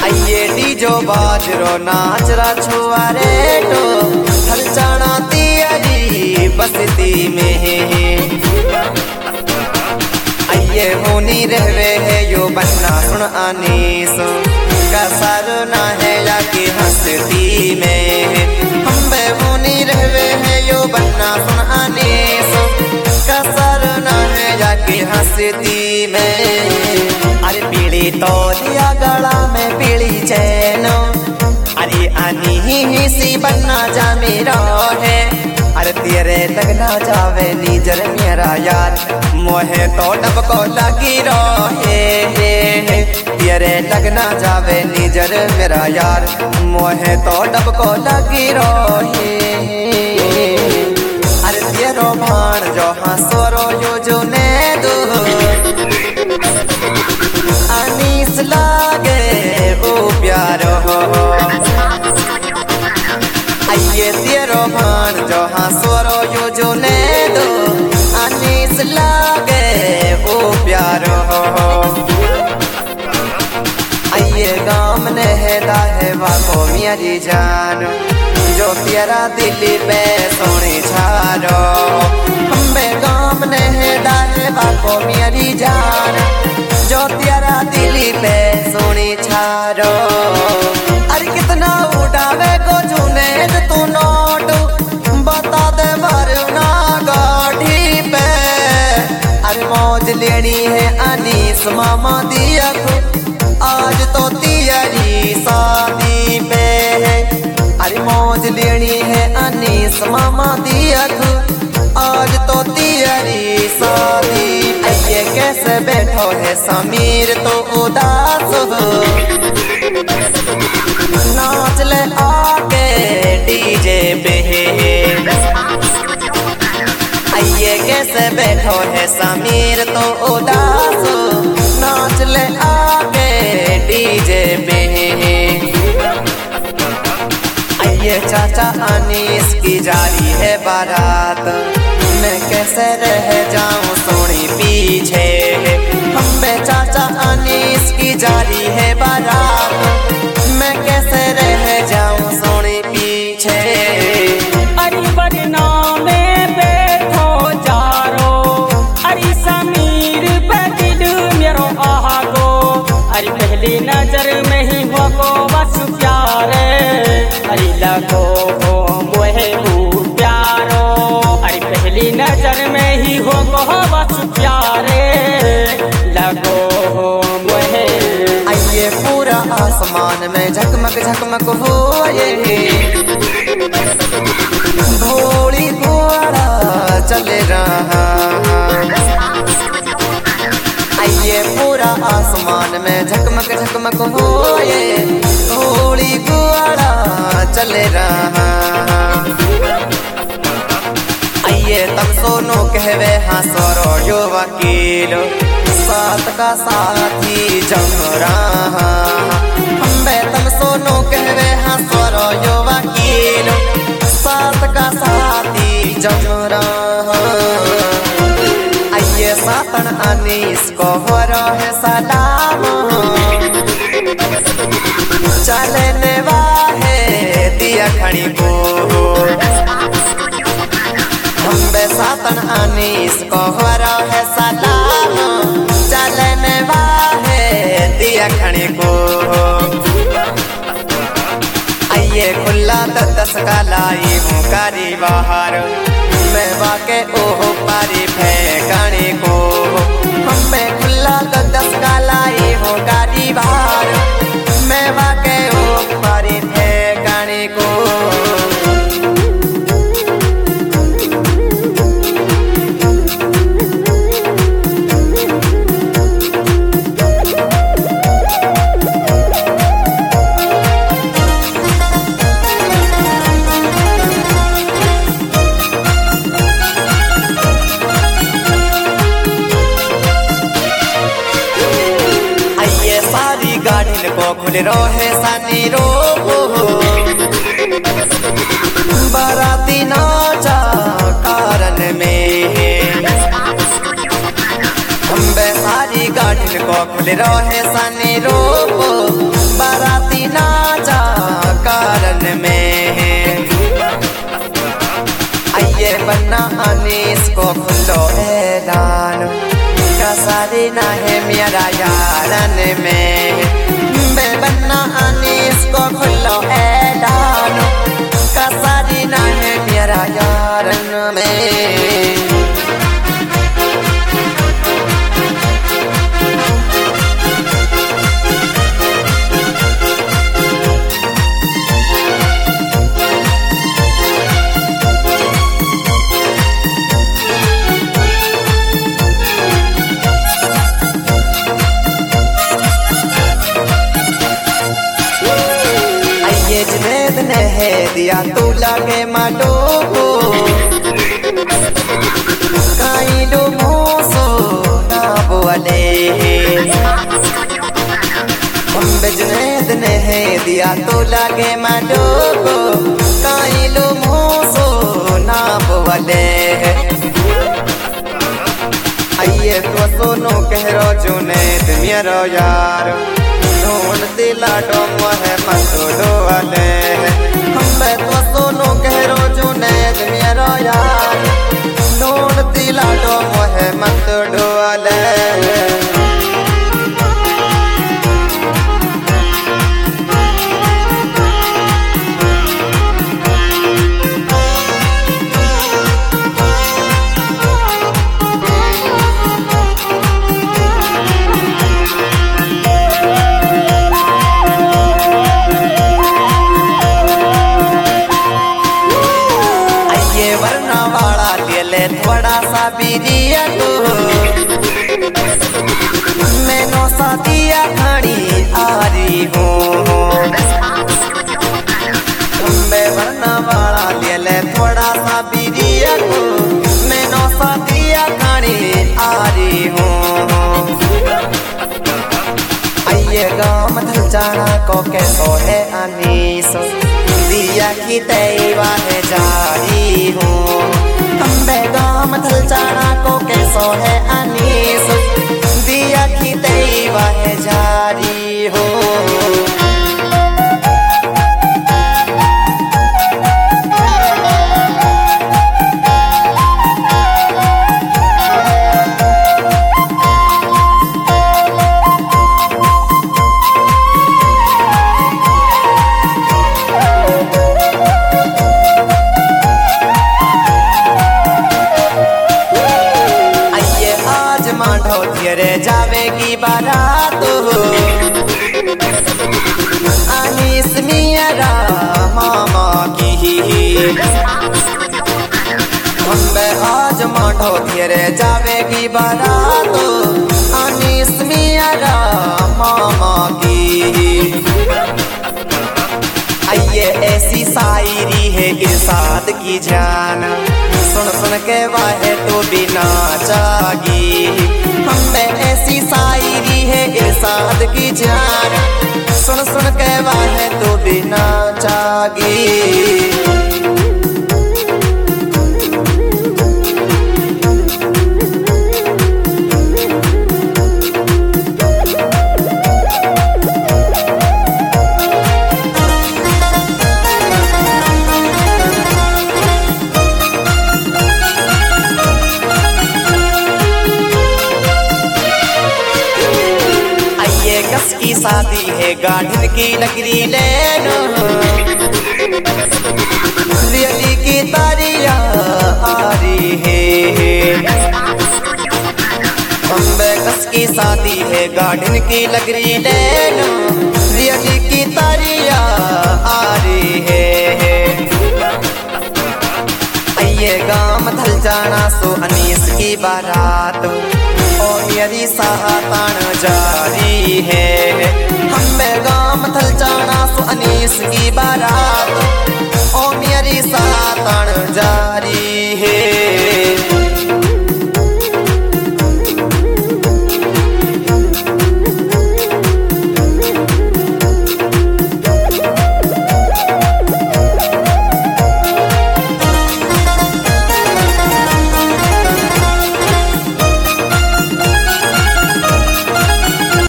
आइए डीजो बाजरो नाच रा छुआरे तो खर्चाना तियारी बस्ती में। आइए होनी रहवे है यो बन्ना सुन आनीस कसर ना है या की हस्ती में। हम बे होनी रहवे है यो बन्ना सुन आनीस कसर ना है या की हस्ती में। अरे पीली तो दिया गला में पीली चैन अरे आनी ही सी बनना जा मेरा है। अरे तेरे लगना जावे नीजर मेरा यार मोहे तो डब को लगी रहे। तेरे लगना जावे नीजर मेरा यार मोहे तो डब को लगी रहे। अरे तेरो भाण जो हंसोरो यो जो ने दो अनीस लागे ओ प्यारो। आइए तेरो भाण जो हंसोरो यो जो ने दो अनीस लागे ओ प्यारो। आइए गाम ने है दाहे वाको मेरी जान जो प्यारा दिल्ली पे सोनी छारो। हम बे गाम ने है दाहे वाको मेरी जान जो तेरा दिल्ली पे सोनी छारो। अरे कितना उड़ावे को चुने तू नोट बता दे वरना गाड़ी पे। अरे मौज लेनी है अनीस मामा दिया को आज तो तियारी शादी पे है। अरे मौज लेनी है अनीस मामा दिया को आज तो तियारी शादी। आइए कैसे बैठो है समीर तो उदास हो नाच ले आके डीजे पे। आइए कैसे बैठो है समीर तो उदास हो नाच ले आके डीजे पे। आइए चाचा अनीस की जारी है बारात मैं कैसे रह जाऊं सोनी पीछे। हम बे चाचा अनीस की जारी है बारात मैं कैसे रह जाऊं सोनी पीछे। अरे बरना में बैठो जारो अरे समीर पे दिल मेरो आगो। अरे पहली नजर में ही हो को बस प्यारे अरे लगो हो मोहे प्यारो। अरे पहली नजर में ही हो को बस प्यारे लगो हो मोहे। आइए पूरा आसमान में झकमक झकमक हो ये भोली घोड़ा चल रहा। आइए पूरा आसमान में झकमक झकमक हो ये भोली घोड़ा चल रहा। आइए तब सोनो कहवे हाँ सोरो जो वकील साथ का साथी जम रहा। हम बे तब सोनो कहवे हाँ सोरो जो वकील साथ का साथी जम रहा। आइए सातन अनीस को हो रहे सलाम चलने वाहे दिया खड़ी को। हम बे सातन अनीस को हो रहे सलाम चलने वाहे दिया खड़ी को। आइए खुला दस का लाई हूँ कारी बाहर मैं वाके ओहो पारी फेंकने को। हम बे खुला दस का लाई हूँ कारी बाहर मैं वाके ओहो पारी फेंकने को। गाड़ी को खुल रहे सानी रो बाराती नाचा कारण में। हम सारी गाड़ी को खुल रहे सानी रो बारात नहे दिया तू लागे माडो काई लो मोसो ना बोले जुनेद नहे दिया तू लागे माडो काई लो मोसो ना बोले आइए तो सोनो कहरो जुनेद मेरो यार नोन दिला डोमो है मतो डोले हम्बे तो सोनो कहरो जुनेद मेरो यार नोन दिला डोमो है मतो डोले थोड़ा सा बिरिया तो मैनो साथिया खड़ी आ रही हूँ मैं वरना वाला ले ले थोड़ा सा बिरिया तो मैनो साथिया खड़ी आ रही हूँ आइए गाँव मधल जाना को कैसो है अनीस दिया की तैवा है जारी हूँ हम्बे गाम थल जाना को कैसो है अनीस दिया की तैवा है जारी हो रे जावेगी बारात हो अनीस मियारा मामा की हम्बे आज माठो रे जावेगी बारात हो अनीस मियारा मामा की आइए ऐसी शायरी है इरशाद की जान सुन सुन के वाहे तो बिना जागी हमें ऐसी शायरी है इरशाद की जान सुन सुन के वाहे तो बिना जागी की शादी है गार्डन की लकड़ी ले लो रियली की तारिया आ रही है हम्बे कस की शादी है गार्डन की लकड़ी ले लो रियली की तारिया आ रही है आइए गाम थल जाना सो अनीस की बारात यदि सातान जारी है हम्बे गाम थल जाना सो अनीस की बारात